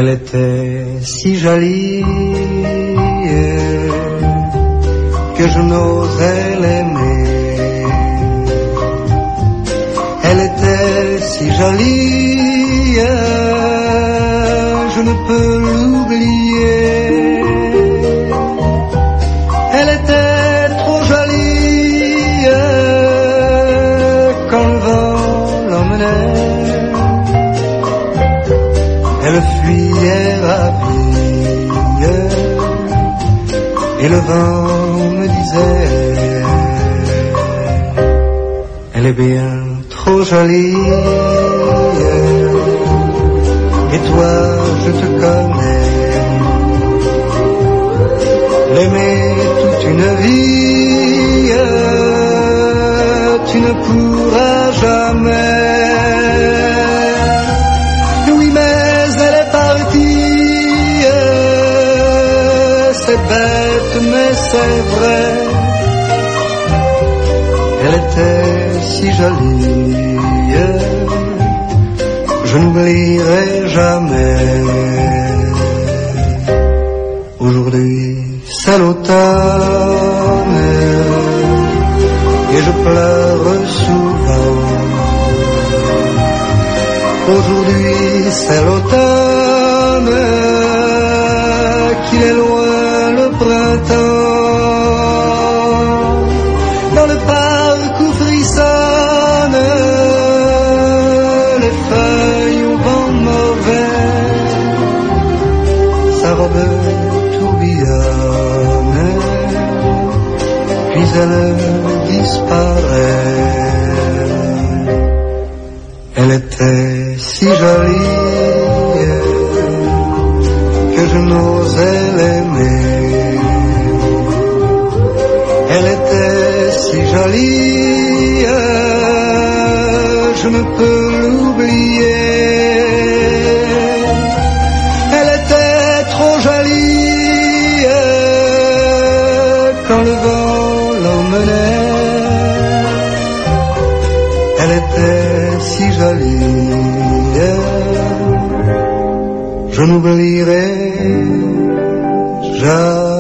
Elle était si jolie que je n'osais l'aimer. Elle était si jolie, je ne peux l'oublier. Elle était trop jolie quand le vent l'emmenait. Elle fuyait ravie et le vent me disait: elle est bien trop jolie. Et toi, je te connais, l'aimer toute une vie, tu ne pourras jamais. Oui, mais elle est partie, c'est bête, mais c'est vrai. Elle était si jolie, je n'oublierai jamais. Aujourd'hui c'est l'automne et je pleure souvent. Aujourd'hui c'est l'automne, qu'il est loin le printemps. Dans le parc où frissonnent les feuilles au vent mauvais, sa robe tourbillonne, puis elle disparaît. Elle était si jolie que je n'osais l'aimer. Elle était si jolie, je ne peux l'oublier. Elle était trop jolie quand le vent l'emmenait. Elle était si jolie, je n'oublierai jamais.